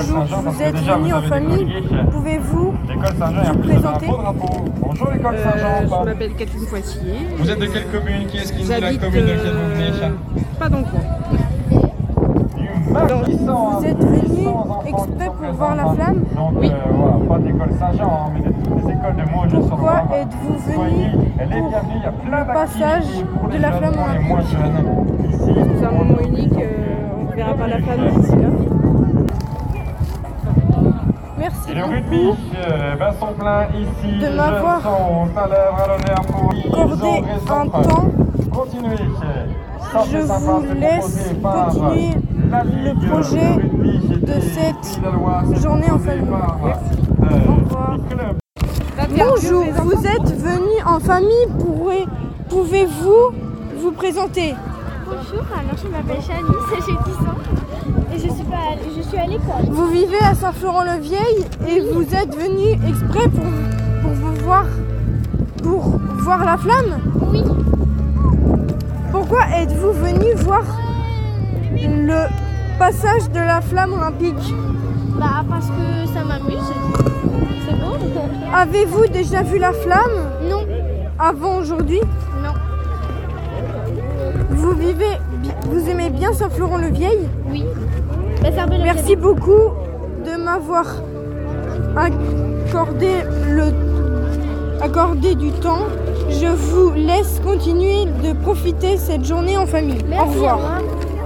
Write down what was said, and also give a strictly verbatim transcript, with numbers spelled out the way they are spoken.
Bonjour, vous êtes venus en famille. Pouvez-vous vous présenter? Bonjour l'école Euh, Saint-Jean. je m'appelle Catherine Poitier. Vous êtes de quelle commune? Qui est-ce qui dit la J'habite commune de laquelle euh, vous venez? pas dans le coin. Vous êtes venus exprès pour voir la flamme? Donc, Oui. euh, voilà, pas d'école Saint-Jean, hein, mais de toutes les écoles de Meaux. Pourquoi êtes-vous venus Elle est pour bienvenue, il y a plein le passage d'activités pour les de la jeunes, flamme pour les olympique? moins jeunes. Ici, C'est un moment unique, euh, on ne verra pas la flamme d'ici là. Merci Et le beaucoup rugby, euh, ben, sont pleins ici. de Les m'avoir jeunes sont à l'œuvre, à l'honneur pour ils accordé ont raison. un temps. Continuez. Ça, Je c'est sympa, vous c'est laisse proposé par continuer la le Ligue, projet le rugby, de c'était cette Pays de la Loire, c'est journée en proposé famille. par, Merci. euh, Au revoir. les clubs. Bonjour, vous êtes venus en famille. Pourrez- Pouvez-vous vous présenter? Bonjour, alors je m'appelle Chalice, j'ai dix ans et je suis, pas, je suis à l'école. Vous vivez à Saint-Florent-le-Vieil et vous êtes venus exprès pour, pour vous voir pour voir la flamme? Oui, Pourquoi êtes-vous venus voir le passage de la flamme olympique? bah parce que ça m'amuse, c'est beau. Avez-vous déjà vu la flamme Non, avant aujourd'hui? non, Vous vivez, bi- vous aimez bien Saint-Florent-le-Vieil? oui. Bah, c'est un peu le Merci beaucoup de m'avoir accordé le accordé du temps. Je vous laisse continuer de profiter cette journée en famille. Merci, Au revoir. au revoir.